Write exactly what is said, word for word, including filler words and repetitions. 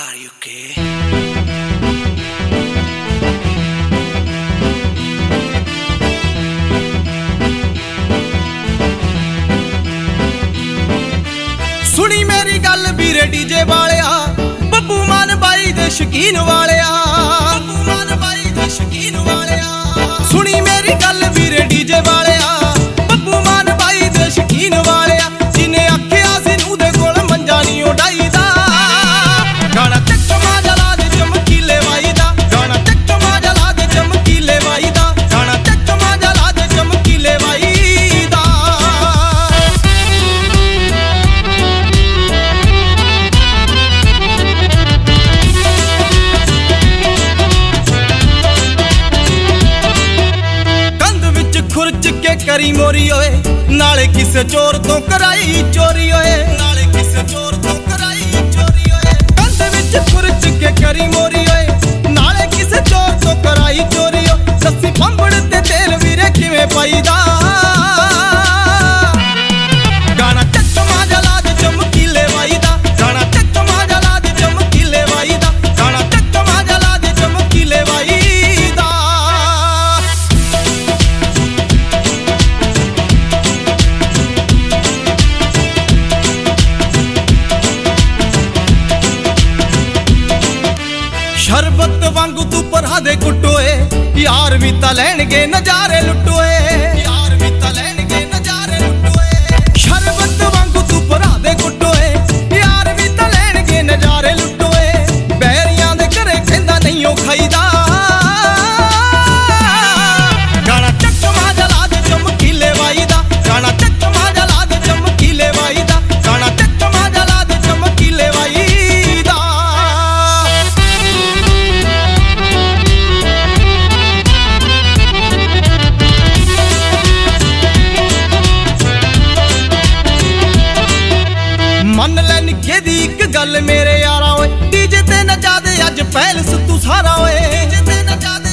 Are you okay? सुनी मेरी गल वीरे डीजे वालिया, बब्बू मान बाई दे शकीन वालिया, बब्बू मान बाई दे शकीन वालिया। सुनी मेरी गल वीरे डीजे वालिया, बब्बू मान बाई दे शकीन वालिया। जिन्हें आखिया सी नूं दे कोल मंजा नहीं उडाईदा, गाना चकमा जला दे चमकीले वाई दा, गाना चकमा जला दे चमकीले वाई दा, गाना चकमा जला दे चमकीले वाई दा। खुरच के करी मोरी ओए, नाले किसे चोर तो कराई चोरी ओए, नाले किसे चोर तो कराई चोरी ओए। कंध विच खुरच के करी मोरी ओए, नाले किसे चोर तो कराई चोरी ओ। दस्सी पंबड़ ते तेल वीरे किवें पाईदा, गाना चकमा जला दे चमकीले वाई दा, गाना चकमा जला दे चमकीले वाई दा, गाना चकमा जला दे चमकीले वाई दा। शरबत वांगू तू भरा दे कुटोए, यार भी तां लैणगे नजारे लुटोए, यार भी तां लैणगे नजारे लुटोए। शरबत वांगू तू भरा दे कुटोए, यार भी तां लैणगे नजारे लुटोए। बैरियां दे घरे कहंदा नहीं ओ खाईदा, गाना चकमा जला दे चमकीले वाई दा, गाना चकमा जला दे चमकीले वाई दा, गाना चकमा जला दे चमकीले वाई दा। मन लै निक्के दी इक गल मेरे यारा ओए, डीजे ते नचा दे अज पैलस तू सारा ओए, डीजे ते नचा दे